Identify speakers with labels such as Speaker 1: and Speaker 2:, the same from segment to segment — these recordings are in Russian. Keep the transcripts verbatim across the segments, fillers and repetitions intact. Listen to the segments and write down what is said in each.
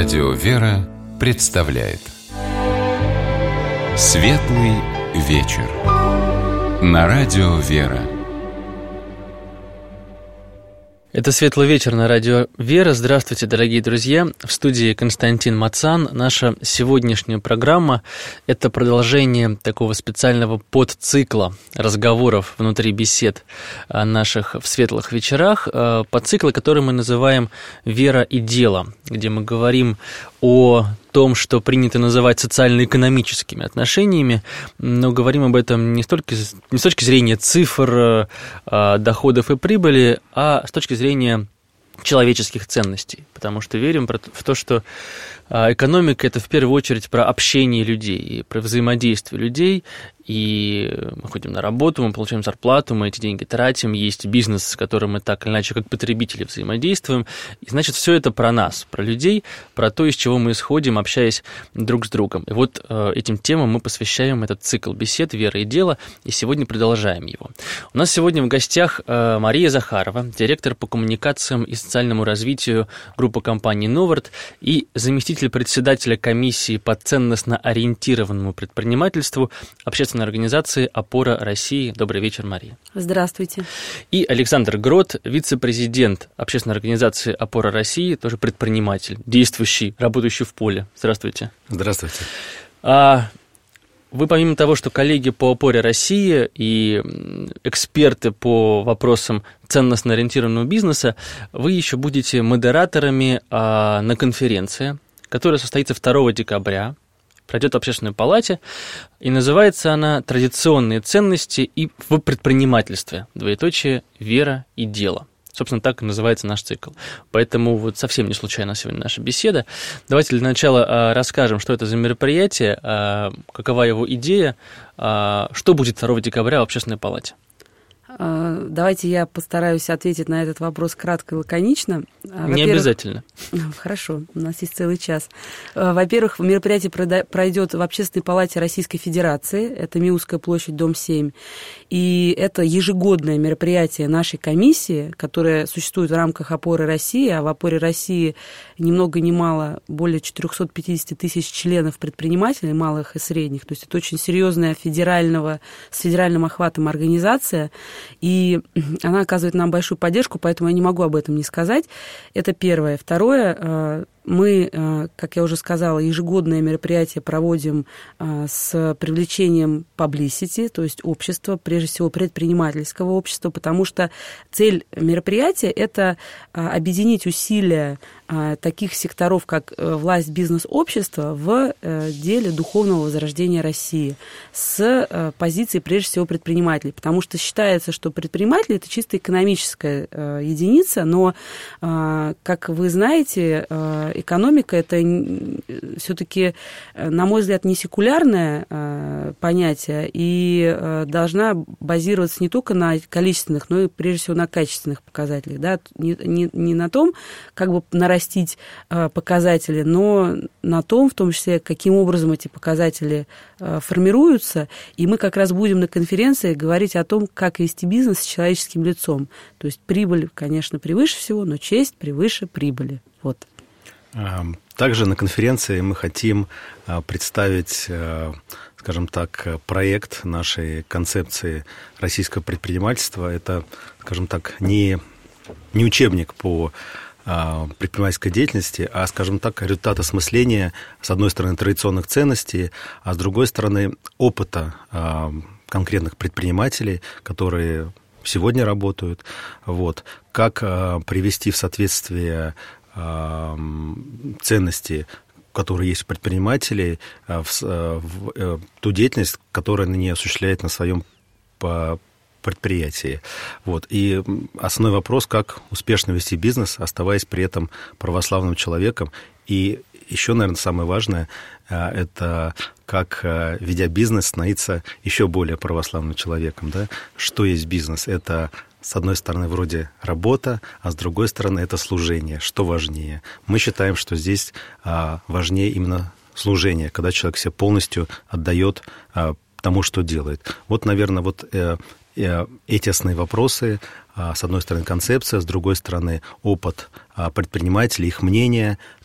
Speaker 1: Радио «Вера» представляет Светлый вечер на Радио «Вера».
Speaker 2: Это «Светлый вечер» на Радио «Вера». Здравствуйте, дорогие друзья. В студии Константин Мацан. Наша сегодняшняя программа – это продолжение такого специального подцикла разговоров внутри бесед наших в светлых вечерах, подцикла, который мы называем «Вера и дело», где мы говорим о том, что принято называть социально-экономическими отношениями, но говорим об этом не, столько, не с точки зрения цифр, доходов и прибыли, а с точки зрения человеческих ценностей, потому что верим в то, что экономика – это в первую очередь про общение людей, и про взаимодействие людей, и мы ходим на работу, мы получаем зарплату, мы эти деньги тратим, есть бизнес, с которым мы так или иначе как потребители взаимодействуем, и значит, все это про нас, про людей, про то, из чего мы исходим, общаясь друг с другом. И вот этим темам мы посвящаем этот цикл бесед «Вера и дело», и сегодня продолжаем его. У нас сегодня в гостях Мария Захарова, директор по коммуникациям и социальному развитию группы компании «Новарт» и заместитель председателя комиссии по ценностно-ориентированному предпринимательству общественной организации «Опора России». Добрый вечер, Мария.
Speaker 3: Здравствуйте. И
Speaker 2: Александр Грот, вице-президент общественной организации «Опора России», тоже предприниматель, действующий, работающий в поле. Здравствуйте.
Speaker 4: Здравствуйте.
Speaker 2: А вы, помимо того, что коллеги по «Опоре России» и эксперты по вопросам ценностно-ориентированного бизнеса, вы еще будете модераторами а, на конференции, которая состоится второго декабря, пройдет в Общественной палате, и называется она «Традиционные ценности и в предпринимательстве. Двоеточие. Вера и дело». Собственно, так и называется наш цикл. Поэтому вот совсем не случайно сегодня наша беседа. Давайте для начала а, расскажем, что это за мероприятие, а, какова его идея, а, что будет второго декабря в Общественной палате.
Speaker 3: Давайте я постараюсь ответить на этот вопрос кратко и лаконично.
Speaker 2: Не обязательно.
Speaker 3: Хорошо, у нас есть целый час. Во-первых, мероприятие пройдет в Общественной палате Российской Федерации, это Миусская площадь, дом семь, и это ежегодное мероприятие нашей комиссии, которое существует в рамках «Опоры России», а в «Опоре России» ни много ни мало более четыреста пятьдесят тысяч членов предпринимателей, малых и средних, то есть это очень серьезная федерального, с федеральным охватом организация, и она оказывает нам большую поддержку, поэтому я не могу об этом не сказать. Это первое. Второе, мы, как я уже сказала, ежегодное мероприятие проводим с привлечением publicity, то есть общества, прежде всего предпринимательского общества, потому что цель мероприятия – это объединить усилия таких секторов, как власть, бизнес, общество в деле духовного возрождения России с позиции, прежде всего, предпринимателей, потому что считается, что предприниматель – это чисто экономическая единица, но, как вы знаете, экономика – это все-таки, на мой взгляд, не секулярное понятие и должна базироваться не только на количественных, но и, прежде всего, на качественных показателях. Да? Не, не, не на том, как бы нарастить показатели, но на том, в том числе, каким образом эти показатели формируются. И мы как раз будем на конференции говорить о том, как вести бизнес с человеческим лицом. То есть прибыль, конечно, превыше всего, но честь превыше прибыли. Вот.
Speaker 4: Также на конференции мы хотим представить, скажем так, проект нашей концепции российского предпринимательства. Это, скажем так, не, не учебник по предпринимательской деятельности, а, скажем так, результат осмысления, с одной стороны, традиционных ценностей, а с другой стороны, опыта конкретных предпринимателей, которые сегодня работают. Вот. Как привести в соответствие ценности, которые есть у предпринимателей, в, в ту деятельность, которую они осуществляют на своем предприятии. Вот. И основной вопрос, как успешно вести бизнес, оставаясь при этом православным человеком. И еще, наверное, самое важное, это как, ведя бизнес, становиться еще более православным человеком. Да? Что есть бизнес? Это, с одной стороны, вроде работа, а с другой стороны, это служение. Что важнее? Мы считаем, что здесь важнее именно служение, когда человек себя полностью отдает тому, что делает. Вот, наверное, вот эти основные вопросы, с одной стороны, концепция, с другой стороны, опыт предпринимателей, их мнение,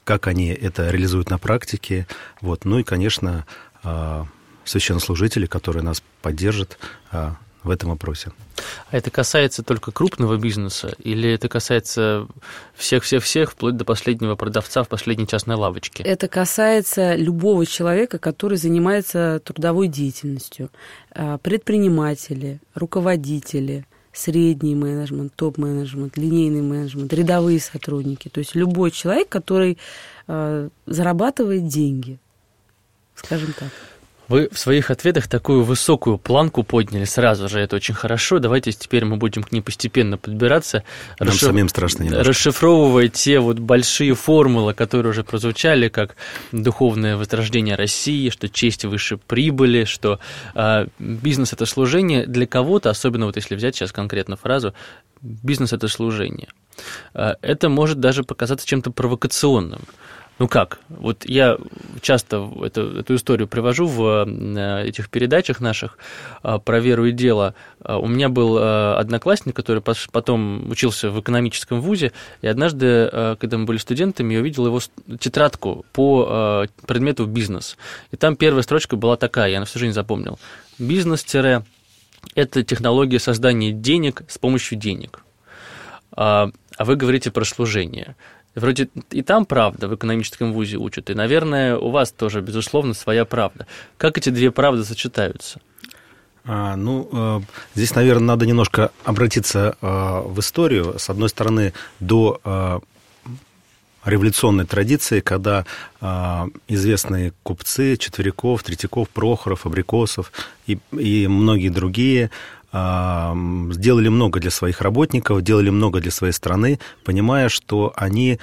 Speaker 4: как они это реализуют на практике. Вот. Ну и, конечно, священнослужители, которые нас поддержат в этом вопросе.
Speaker 2: А это касается только крупного бизнеса или это касается всех-всех-всех, вплоть до последнего продавца в последней частной лавочке?
Speaker 3: Это касается любого человека, который занимается трудовой деятельностью. Предприниматели, руководители, средний менеджмент, топ-менеджмент, линейный менеджмент, рядовые сотрудники. То есть любой человек, который зарабатывает деньги, скажем так.
Speaker 2: Вы в своих ответах такую высокую планку подняли сразу же, это очень хорошо. Давайте теперь мы будем к ней постепенно подбираться.
Speaker 4: Нам расшиф... самим страшно немножко.
Speaker 2: Расшифровывая те вот большие формулы, которые уже прозвучали, как духовное возрождение России, что честь выше прибыли, что э, бизнес – это служение. Для кого-то, особенно вот если взять сейчас конкретно фразу, бизнес – это служение. Э, это может даже показаться чем-то провокационным. Ну как? Вот я часто эту, эту историю привожу в этих передачах наших про веру и дело. У меня был одноклассник, который потом учился в экономическом вузе, и однажды, когда мы были студентами, я увидел его тетрадку по предмету бизнес. И там первая строчка была такая, я на всю жизнь запомнил. Бизнес- это технология создания денег с помощью денег. А вы говорите про служение. Вроде и там правда, в экономическом вузе учат, и, наверное, у вас тоже, безусловно, своя правда. Как эти две правды сочетаются?
Speaker 4: А, ну, здесь, наверное, надо немножко обратиться в историю. С одной стороны, до революционной традиции, когда известные купцы Четверяков, Третьяков, Прохоров, Абрикосов и, и многие другие сделали много для своих работников, делали много для своей страны, понимая, что они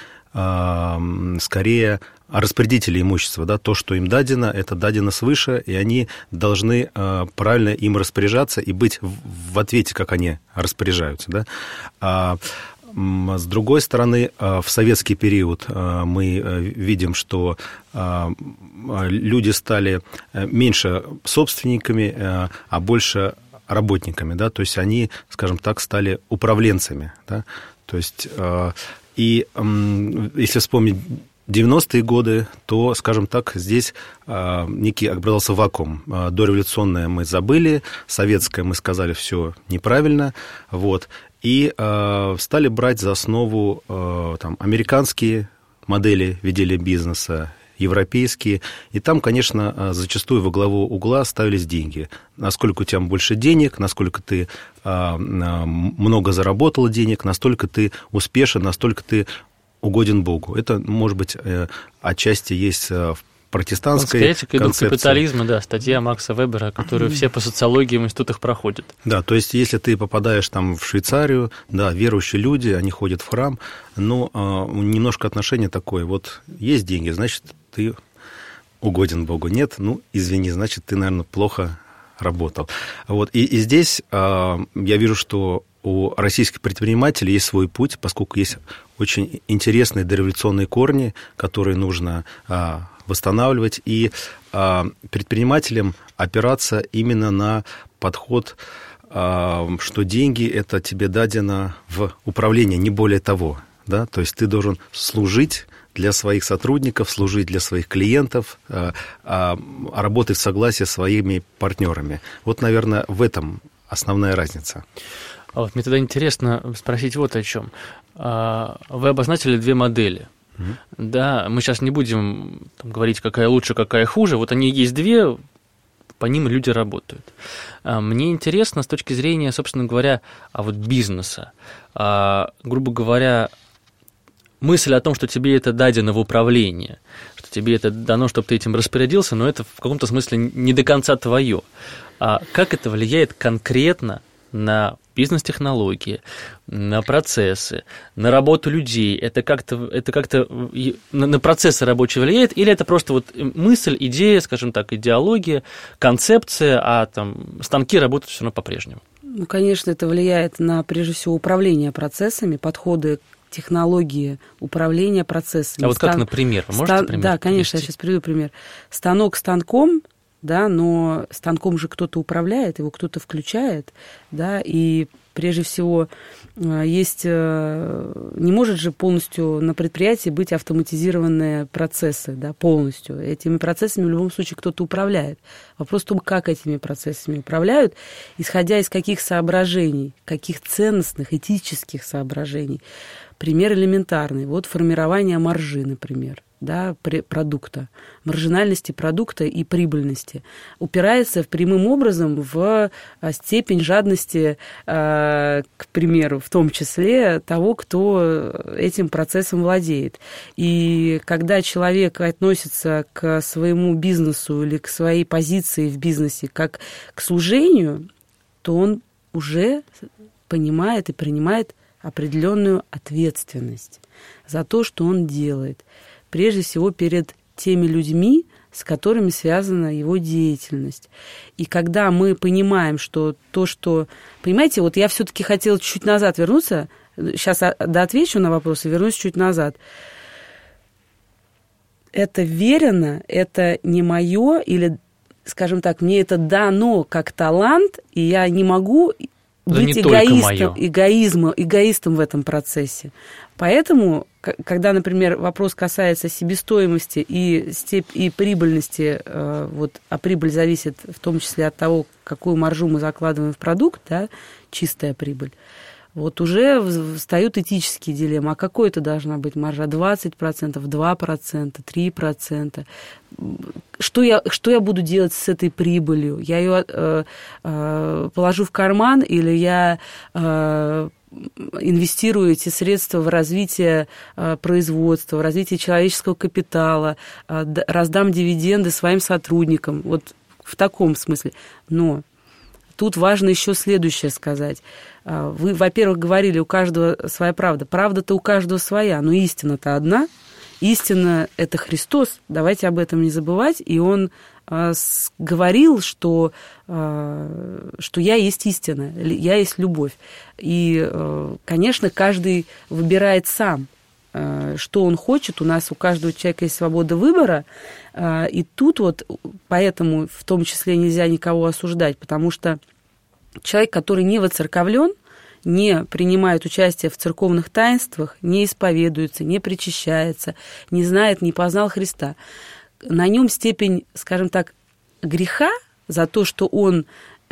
Speaker 4: скорее распорядители имущества, да, то, что им дадено, это дадено свыше, и они должны правильно им распоряжаться и быть в ответе, как они распоряжаются, да. А с другой стороны, в советский период мы видим, что люди стали меньше собственниками, а больше работниками, да, то есть они, скажем так, стали управленцами, да, то есть, э, и э, если вспомнить девяностые годы, то, скажем так, здесь э, некий образовался вакуум. Э, дореволюционное мы забыли, советское мы сказали, все неправильно, вот, и э, стали брать за основу э, там, американские модели ведения бизнеса, европейские, и там, конечно, зачастую во главу угла ставились деньги. Насколько у тебя больше денег, насколько ты а, много заработал денег, настолько ты успешен, настолько ты угоден Богу. Это, может быть, отчасти есть в протестантской
Speaker 2: концепции. Идут капитализма, да, статья Макса Вебера, которую все по социологии в институтах проходят.
Speaker 4: Да, то есть, если ты попадаешь там в Швейцарию, да, верующие люди, они ходят в храм, но а, немножко отношение такое, вот есть деньги, значит, ты угоден Богу. Нет, ну, извини, значит, ты, наверное, плохо работал. Вот, и, и здесь а, я вижу, что у российских предпринимателей есть свой путь, поскольку есть очень интересные дореволюционные корни, которые нужно а, восстанавливать, и а, предпринимателям опираться именно на подход, а, что деньги – это тебе дадено в управление, не более того. Да? То есть ты должен служить для своих сотрудников, служить для своих клиентов, а, а работать в согласии с своими партнерами. Вот, наверное, в этом основная разница.
Speaker 2: А вот мне тогда интересно спросить вот о чем. Вы обозначили две модели. Mm-hmm. Да, мы сейчас не будем там говорить, какая лучше, какая хуже. Вот они есть две, по ним люди работают. Мне интересно с точки зрения, собственно говоря, а вот бизнеса. Грубо говоря, мысль о том, что тебе это дадено в управление, что тебе это дано, чтобы ты этим распорядился, но это в каком-то смысле не до конца твое. А как это влияет конкретно на бизнес-технологии, на процессы, на работу людей? Это как-то, это как-то на, на процессы рабочие влияет? Или это просто вот мысль, идея, скажем так, идеология, концепция, а там станки работают все равно по-прежнему?
Speaker 3: Ну, конечно, это влияет на, прежде всего, управление процессами, подходы, технологии управления процессами.
Speaker 2: А вот
Speaker 3: Стан...
Speaker 2: как, например? Вы можете
Speaker 3: Стан...
Speaker 2: пример
Speaker 3: Да, конечно,
Speaker 2: привести?
Speaker 3: я сейчас приведу пример. Станок станком, да, но станком же кто-то управляет, его кто-то включает, да, и прежде всего, есть, не может же полностью на предприятии быть автоматизированные процессы, да, полностью. Этими процессами в любом случае кто-то управляет. Вопрос в том, как этими процессами управляют, исходя из каких соображений, каких ценностных, этических соображений. Пример элементарный. Вот формирование маржи, например, да, продукта, маржинальности продукта и прибыльности упирается прямым образом в степень жадности, к примеру, в том числе того, кто этим процессом владеет. И когда человек относится к своему бизнесу или к своей позиции в бизнесе как к служению, то он уже понимает и принимает определенную ответственность за то, что он делает. Прежде всего перед теми людьми, с которыми связана его деятельность. И когда мы понимаем, что то, что... Понимаете, вот я все-таки хотела чуть назад вернуться, сейчас доотвечу на вопрос и вернусь чуть назад. Это верено, это не мое, или, скажем так, мне это дано как талант, и я не могу... быть эгоистом, эгоизмом, эгоистом в этом процессе. Поэтому, когда, например, вопрос касается себестоимости и, степь, и прибыльности, вот, а прибыль зависит в том числе от того, какую маржу мы закладываем в продукт, да, чистая прибыль, вот уже встают этические дилеммы. А какой это должна быть маржа? двадцать процентов, два процента, три процента? Что я, что я буду делать с этой прибылью? Я ее э, э, положу в карман или я э, инвестирую эти средства в развитие э, производства, в развитие человеческого капитала, э, раздам дивиденды своим сотрудникам? Вот в таком смысле. Но тут важно еще следующее сказать. Вы, во-первых, говорили, у каждого своя правда. Правда-то у каждого своя, но истина-то одна. Истина – это Христос, давайте об этом не забывать. И Он э, с, говорил, что, э, что «я есть истина», «я есть любовь». И, э, конечно, каждый выбирает сам, э, что он хочет. У нас у каждого человека есть свобода выбора. Э, и тут вот поэтому в том числе нельзя никого осуждать, потому что человек, который не воцерковлен, не принимает участие в церковных таинствах, не исповедуется, не причащается, не знает, не познал Христа, на нем степень, скажем так, греха за то, что он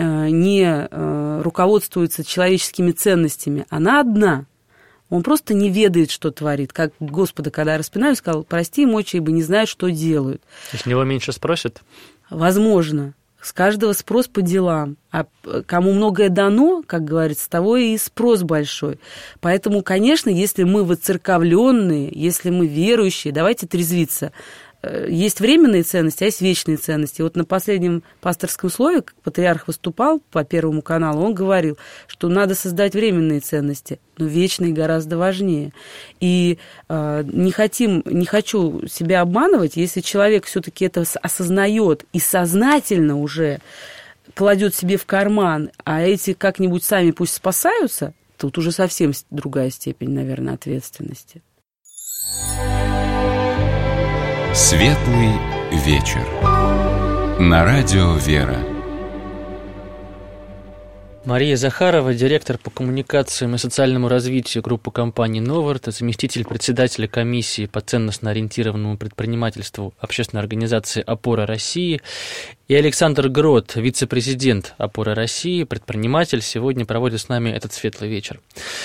Speaker 3: не руководствуется человеческими ценностями, она одна. Он просто не ведает, что творит. Как Господа, когда распинали, сказал: прости, мочи, ибо не знают, что делают.
Speaker 2: То есть с него меньше спросят?
Speaker 3: Возможно. С каждого спрос по делам. А кому многое дано, как говорится, с того и спрос большой. Поэтому, конечно, если мы воцерковленные, если мы верующие, давайте трезвиться. Есть временные ценности, а есть вечные ценности. Вот на последнем пасторском слове патриарх выступал по Первому каналу, он говорил, что надо создать временные ценности, но вечные гораздо важнее. И э, не хотим, не хочу себя обманывать, если человек все-таки это осознает и сознательно уже кладет себе в карман, а эти как-нибудь сами пусть спасаются, тут уже совсем другая степень, наверное, ответственности.
Speaker 1: Светлый вечер. На радио «Вера».
Speaker 2: Мария Захарова, директор по коммуникациям и социальному развитию группы компаний «Новарт», заместитель председателя комиссии по ценностно-ориентированному предпринимательству общественной организации «Опора России», и Александр Грот, вице-президент «Опоры России», предприниматель, сегодня проводит с нами этот светлый вечер.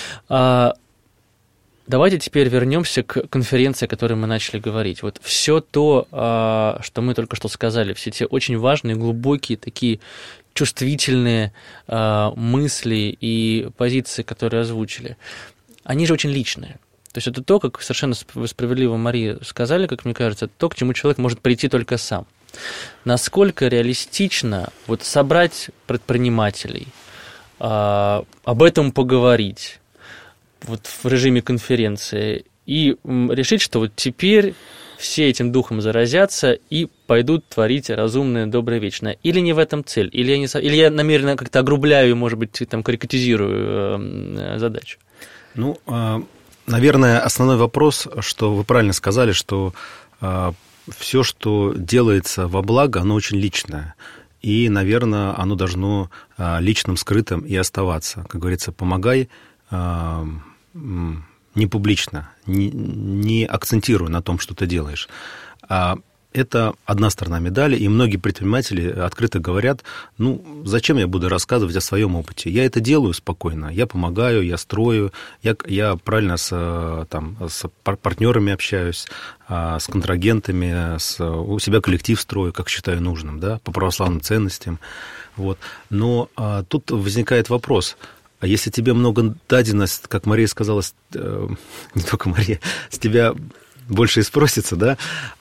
Speaker 2: Давайте теперь вернемся к конференции, о которой мы начали говорить. Вот все то, что мы только что сказали, все те очень важные, глубокие, такие чувствительные мысли и позиции, которые озвучили, они же очень личные. То есть это то, как совершенно справедливо Мария сказали, как мне кажется, то, к чему человек может прийти только сам. Насколько реалистично вот собрать предпринимателей, об этом поговорить, вот в режиме конференции, и решить, что вот теперь все этим духом заразятся и пойдут творить разумное, доброе, вечное. Или не в этом цель, или я, не, или я намеренно как-то огрубляю, может быть, там, карикатизирую э, задачу.
Speaker 4: Ну, э, наверное, основной вопрос, что вы правильно сказали, что э, все, что делается во благо, оно очень личное. и, наверное, оно должно личным, скрытым и оставаться. Как говорится, помогай не публично, не, не акцентируя на том, что ты делаешь. Это одна сторона медали, и многие предприниматели открыто говорят, ну, зачем я буду рассказывать о своем опыте? Я это делаю спокойно, я помогаю, я строю, я, я правильно с, там, с партнерами общаюсь, с контрагентами, с, у себя коллектив строю, как считаю нужным, да, по православным ценностям. Вот. Но а, тут возникает вопрос, а если тебе много дадено, как Мария сказала, не только Мария, с тебя больше и спросится, да,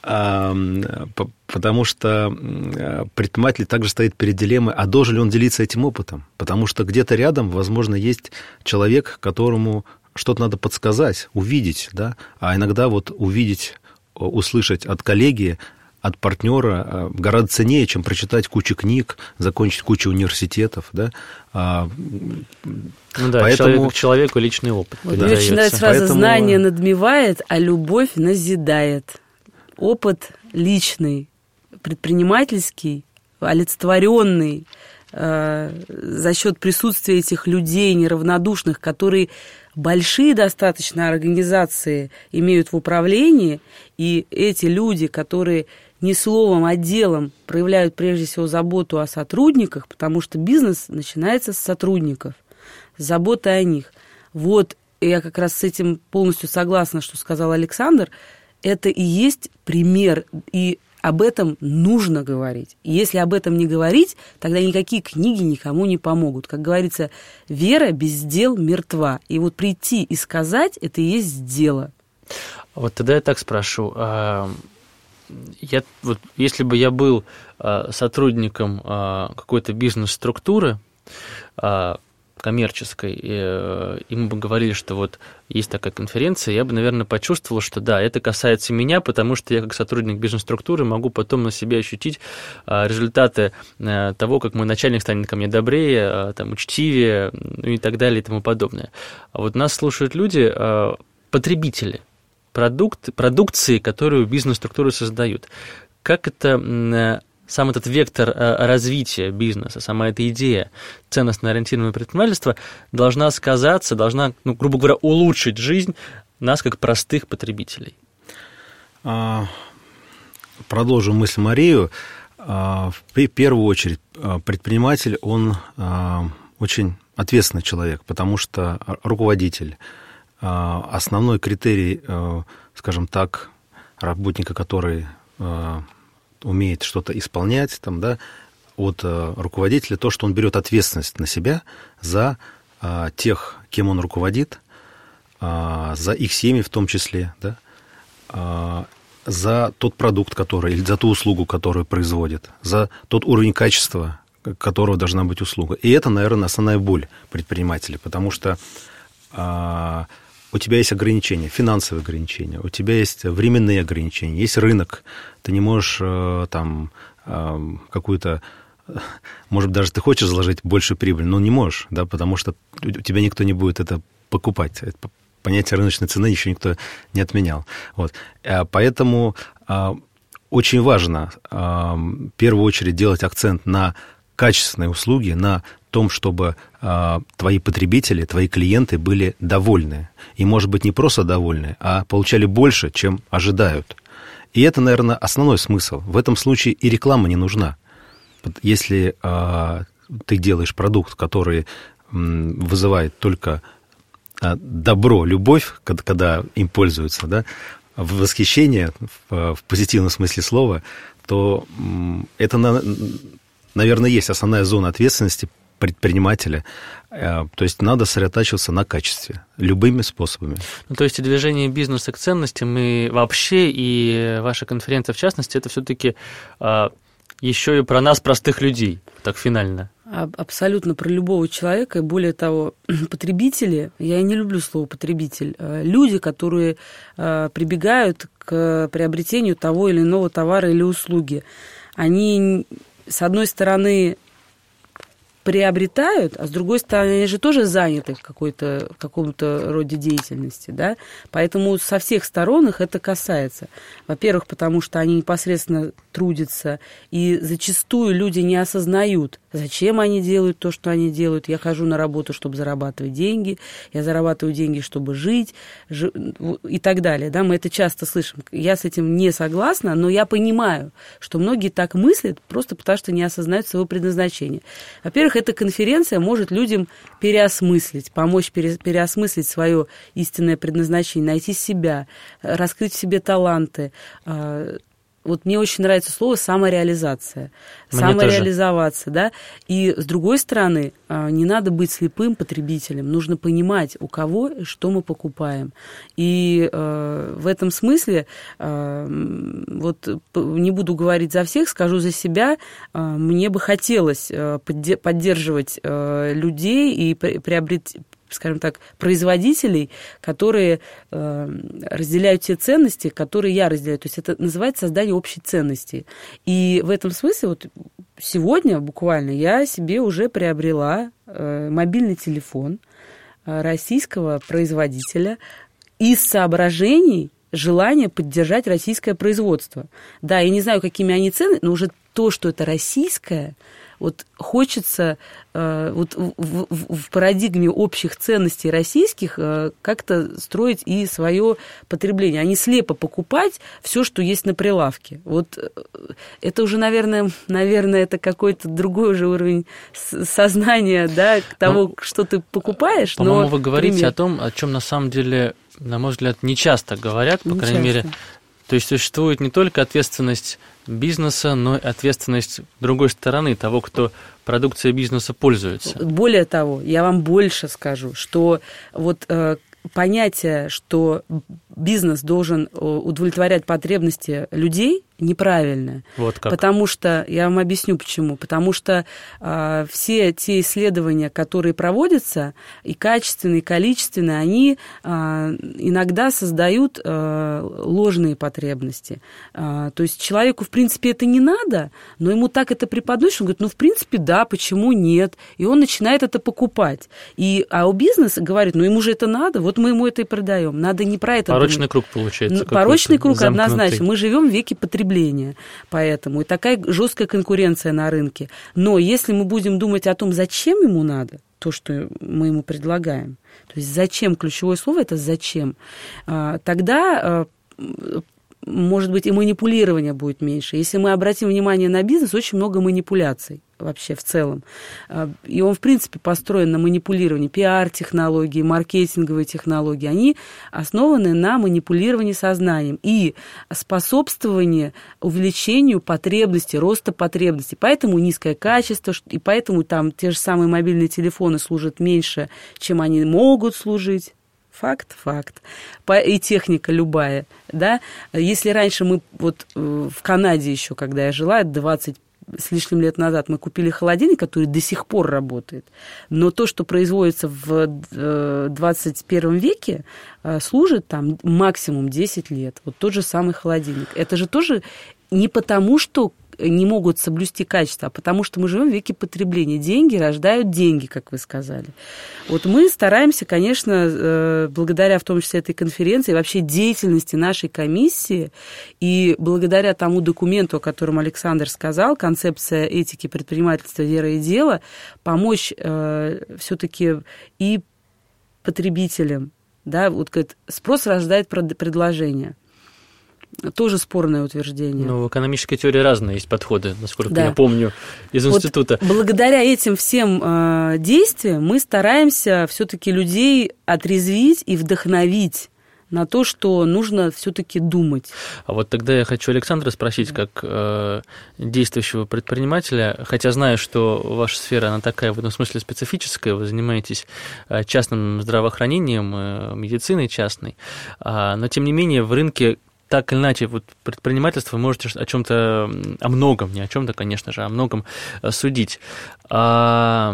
Speaker 4: потому что предприниматель также стоит перед дилеммой, а должен ли он делиться этим опытом, потому что где-то рядом, возможно, есть человек, которому что-то надо подсказать, увидеть, да, а иногда вот увидеть, услышать от коллеги, от партнера гораздо ценнее, чем прочитать кучу книг, закончить кучу университетов, да.
Speaker 2: Ну да,
Speaker 4: Поэтому...
Speaker 2: человек к человеку личный опыт.
Speaker 3: Вот мне очень нравится фраза
Speaker 4: Поэтому...
Speaker 3: «знание надмевает, а любовь назидает». Опыт личный, предпринимательский, олицетворенный э, за счет присутствия этих людей неравнодушных, которые большие достаточно организации имеют в управлении, и эти люди, которые не словом, а делом проявляют прежде всего заботу о сотрудниках, потому что бизнес начинается с сотрудников, с заботы о них. Вот, я как раз с этим полностью согласна, что сказал Александр, это и есть пример, и об этом нужно говорить. И если об этом не говорить, тогда никакие книги никому не помогут. Как говорится, вера без дел мертва. И вот прийти и сказать, это и есть дело.
Speaker 2: Вот тогда я так спрошу. Я, вот, если бы я был сотрудником какой-то бизнес-структуры коммерческой, и мы бы говорили, что вот есть такая конференция, я бы, наверное, почувствовал, что да, это касается меня, потому что я как сотрудник бизнес-структуры могу потом на себе ощутить результаты того, как мой начальник станет ко мне добрее, там, учтивее, ну и так далее и тому подобное. А вот нас слушают люди, потребители продукт, продукции, которую бизнес-структуры создают. Как это... Сам этот вектор развития бизнеса, сама эта идея ценностно-ориентированного предпринимательства должна сказаться, должна, ну, грубо говоря, улучшить жизнь нас, как простых потребителей.
Speaker 4: Продолжу мысль Марию. В первую очередь, предприниматель, он очень ответственный человек, потому что руководитель, основной критерий, скажем так, работника, который... умеет что-то исполнять, там, да, от э, руководителя, то, что он берет ответственность на себя за э, тех, кем он руководит, э, за их семьи в том числе, да, э, за тот продукт, который, или за ту услугу, которую производит, за тот уровень качества, которого должна быть услуга. И это, наверное, основная боль предпринимателя, потому что э, у тебя есть ограничения, финансовые ограничения, у тебя есть временные ограничения, есть рынок, ты не можешь там какую-то, может быть, даже ты хочешь заложить большую прибыль, но не можешь, да, потому что у тебя никто не будет это покупать. Понятие рыночной цены еще никто не отменял. Вот. Поэтому очень важно в первую очередь делать акцент на качественные услуги, на том, чтобы э, твои потребители, твои клиенты были довольны. И, может быть, не просто довольны, а получали больше, чем ожидают. И это, наверное, основной смысл. В этом случае и реклама не нужна. Если э, ты делаешь продукт, который э, вызывает только э, добро, любовь, когда, когда им пользуются, да, восхищение в, в позитивном смысле слова, то э, это, на, наверное, есть основная зона ответственности предпринимателя, то есть надо сосредотачиваться на качестве, любыми способами.
Speaker 2: Ну, то есть и движение бизнеса к ценностям, и вообще, и ваша конференция в частности, это все-таки а, еще и про нас, простых людей, так финально.
Speaker 3: Абсолютно про любого человека, и более того, потребители, я не люблю слово потребитель, люди, которые а, прибегают к приобретению того или иного товара или услуги, они, с одной стороны, приобретают, а с другой стороны, они же тоже заняты в, какой-то, в каком-то роде деятельности, да, поэтому со всех сторон их это касается. Во-первых, потому что они непосредственно трудятся, и зачастую люди не осознают, зачем они делают то, что они делают. Я хожу на работу, чтобы зарабатывать деньги, я зарабатываю деньги, чтобы жить, жи... и так далее, да, мы это часто слышим. Я с этим не согласна, но я понимаю, что многие так мыслят, просто потому что не осознают своего предназначения. Во-первых, эта конференция может людям переосмыслить, помочь пере, переосмыслить свое истинное предназначение, найти себя, раскрыть в себе таланты. Вот мне очень нравится слово «самореализация». Мне самореализоваться, тоже. Да. И, с другой стороны, не надо быть слепым потребителем. Нужно понимать, у кого и что мы покупаем. И э, в этом смысле, э, вот не буду говорить за всех, скажу за себя, э, мне бы хотелось э, поддерживать э, людей и приобретать, скажем так, производителей, которые э, разделяют те ценности, которые я разделяю. То есть это называется создание общей ценности. И в этом смысле вот сегодня буквально я себе уже приобрела э, мобильный телефон э, российского производителя из соображений желания поддержать российское производство. Да, я не знаю, какими они цены, но уже то, что это российское, вот хочется э, вот в, в, в парадигме общих ценностей российских э, как-то строить и свое потребление, а не слепо покупать все, что есть на прилавке. Вот э, это уже, наверное, наверное, это какой-то другой уже уровень сознания, да, того, ну, что ты покупаешь.
Speaker 2: По-моему,
Speaker 3: но
Speaker 2: вы говорите
Speaker 3: пример.
Speaker 2: о том, о чем на самом деле, на мой взгляд, не часто говорят, по не крайней часто. мере. То есть существует не только ответственность бизнеса, но и ответственность другой стороны, того, кто продукцией бизнеса пользуется.
Speaker 3: Более того, я вам больше скажу, что вот э, понятие, что бизнес должен удовлетворять потребности людей, неправильное.
Speaker 2: Вот как.
Speaker 3: Потому что, я вам объясню почему, потому что э, все те исследования, которые проводятся, и качественные, и количественные, они э, иногда создают э, ложные потребности. Э, то есть человеку, в принципе, это не надо, но ему так это преподносит, он говорит, ну, в принципе, да, почему нет? И он начинает это покупать. И, а у бизнеса говорит, ну, ему же это надо, вот мы ему это и продаем. Надо не про это
Speaker 2: Порочный
Speaker 3: думать.
Speaker 2: круг получается.
Speaker 3: Порочный круг
Speaker 2: замкнутый.
Speaker 3: Однозначно. Мы живем в веке потребления. Поэтому и такая жесткая конкуренция на рынке. Но если мы будем думать о том, зачем ему надо то, что мы ему предлагаем, то есть зачем, ключевое слово это зачем, тогда, может быть, и манипулирование будет меньше. Если мы обратим внимание на бизнес, очень много манипуляций вообще в целом. И он, в принципе, построен на манипулировании. Пиар-технологии, маркетинговые технологии, они основаны на манипулировании сознанием и способствовании увеличению потребностей, роста потребностей. Поэтому низкое качество, и поэтому там те же самые мобильные телефоны служат меньше, чем они могут служить. Факт, факт. И техника любая, да. Если раньше мы, вот в Канаде еще, когда я жила, двадцать с лишним лет назад, мы купили холодильник, который до сих пор работает, но то, что производится в двадцать первом веке, служит там максимум десять лет. Вот тот же самый холодильник. Это же тоже не потому, что не могут соблюсти качество, а потому что мы живем в веке потребления. Деньги рождают деньги, как вы сказали. Вот мы стараемся, конечно, благодаря в том числе этой конференции, вообще деятельности нашей комиссии, и благодаря тому документу, о котором Александр сказал, концепция этики предпринимательства, вера и дела, помочь э, все-таки и потребителям. Да, вот говорит, спрос рождает предложение. Тоже спорное утверждение.
Speaker 2: Ну, в экономической теории разные есть подходы, насколько
Speaker 3: да.
Speaker 2: я помню, из вот института.
Speaker 3: Благодаря этим всем э, действиям мы стараемся все-таки людей отрезвить и вдохновить на то, что нужно все-таки думать.
Speaker 2: А вот тогда я хочу Александра спросить, как э, действующего предпринимателя, хотя знаю, что ваша сфера, она такая в этом смысле специфическая, вы занимаетесь частным здравоохранением, э, медициной частной, э, но тем не менее в рынке так или иначе, вот предпринимательство вы можете о чем-то, о многом, не о чем-то, конечно же, о многом судить. А,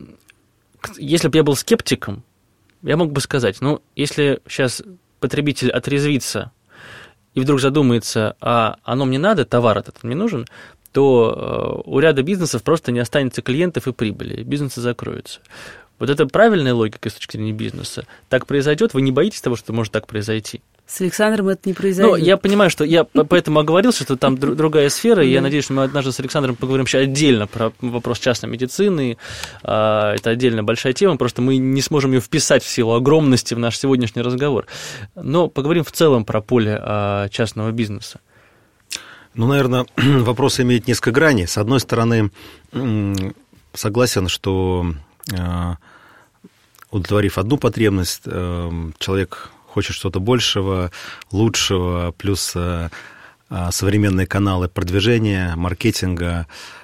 Speaker 2: если бы я был скептиком, я мог бы сказать, ну, если сейчас потребитель отрезвится и вдруг задумается, а оно мне надо, товар этот мне нужен, то у ряда бизнесов просто не останется клиентов и прибыли, бизнесы закроются. Вот это правильная логика с точки зрения бизнеса. Так произойдет? Вы не боитесь того, что может так произойти?
Speaker 3: С Александром это не произойдет.
Speaker 2: Ну, я понимаю, что я поэтому оговорился, что там другая сфера, и я надеюсь, что мы однажды с Александром поговорим еще отдельно про вопрос частной медицины. Это отдельно большая тема, просто мы не сможем ее вписать в силу огромности в наш сегодняшний разговор. Но поговорим в целом про поле частного бизнеса.
Speaker 4: Ну, наверное, вопрос имеет несколько граней. С одной стороны, согласен, что удовлетворив одну потребность, человек хочет что-то большего, лучшего, плюс современные каналы продвижения, маркетинга.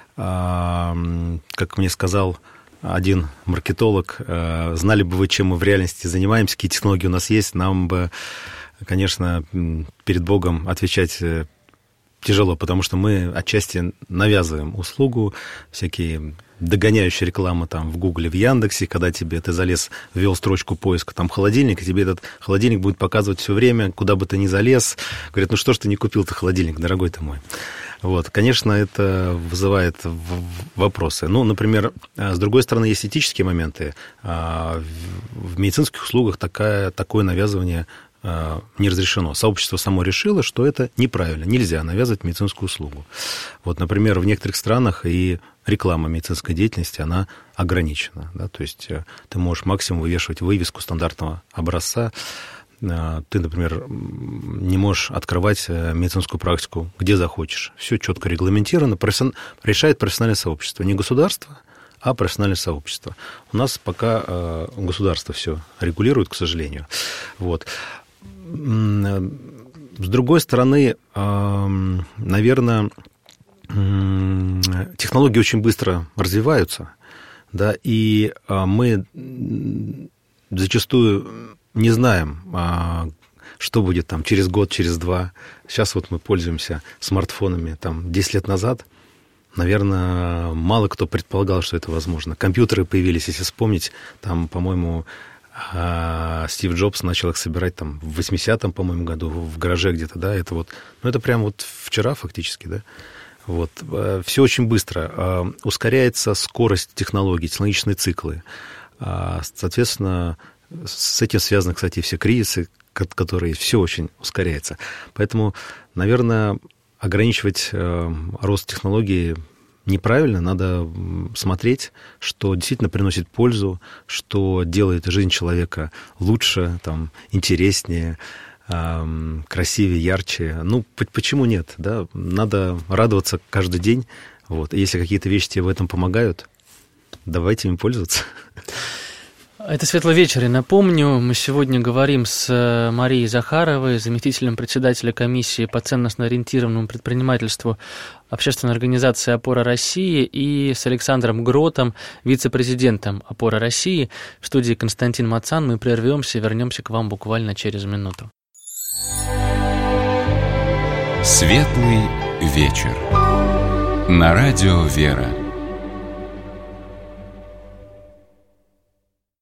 Speaker 4: Как мне сказал один маркетолог, знали бы вы, чем мы в реальности занимаемся, какие технологии у нас есть, нам бы, конечно, перед Богом отвечать тяжело, потому что мы отчасти навязываем услугу, всякие догоняющие рекламы там в Гугле, в Яндексе, когда тебе ты залез, ввел строчку поиска, там холодильник, и тебе этот холодильник будет показывать все время, куда бы ты ни залез. Говорят, ну что ж ты не купил-то холодильник, дорогой ты мой. Вот, конечно, это вызывает вопросы. Ну, например, с другой стороны, есть этические моменты. В медицинских услугах такая, такое навязывание не разрешено. Сообщество само решило, что это неправильно. Нельзя навязывать медицинскую услугу. Вот, например, в некоторых странах и реклама медицинской деятельности, она ограничена. Да? То есть ты можешь максимум вывешивать вывеску стандартного образца. Ты, например, не можешь открывать медицинскую практику где захочешь. Все четко регламентировано. Профессион... Решает профессиональное сообщество. Не государство, а профессиональное сообщество. У нас пока государство все регулирует, к сожалению. Вот. С другой стороны, наверное, технологии очень быстро развиваются, да, и мы зачастую не знаем, что будет там через год, через два. Сейчас вот мы пользуемся смартфонами, там, десять лет назад, наверное, мало кто предполагал, что это возможно. Компьютеры появились, если вспомнить, там, по-моему, Стив Джобс начал их собирать там в восьмидесятом, по-моему, году в гараже где-то, да, это вот, ну, это прям вот вчера фактически, да, вот, все очень быстро, ускоряется скорость технологий, технологичные циклы, соответственно, с этим связаны, кстати, все кризисы, которые, все очень ускоряется, поэтому, наверное, ограничивать рост технологий неправильно, надо смотреть, что действительно приносит пользу, что делает жизнь человека лучше, там, интереснее, э, красивее, ярче. Ну, почему нет? Да? Надо радоваться каждый день. Вот. И если какие-то вещи тебе в этом помогают, давайте им пользоваться.
Speaker 2: Это «Светлый вечер», и напомню, мы сегодня говорим с Марией Захаровой, заместителем председателя комиссии по ценностно-ориентированному предпринимательству общественной организации «Опора России», и с Александром Гротом, вице-президентом «Опора России». В студии Константин Мацан. Мы прервемся и вернемся к вам буквально через минуту.
Speaker 1: «Светлый вечер» на радио «Вера».